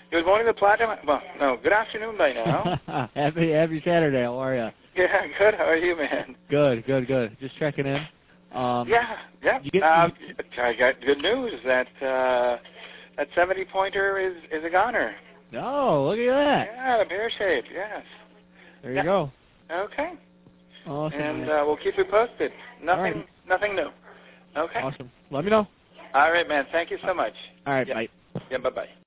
Good morning, the Platinum. Well, no, good afternoon by now. Happy Saturday. How are you? Yeah, good. How are you, man? Good. Just checking in. Yeah. I got good news that that 70-pointer is a goner. Oh, look at that. Yeah, the pear shape. Yes. There you go. Okay. Awesome. And we'll keep you posted. Nothing new. Okay. Awesome. Let me know. All right, man. Thank you so much. All right. Yeah. Bye. Yeah. Bye.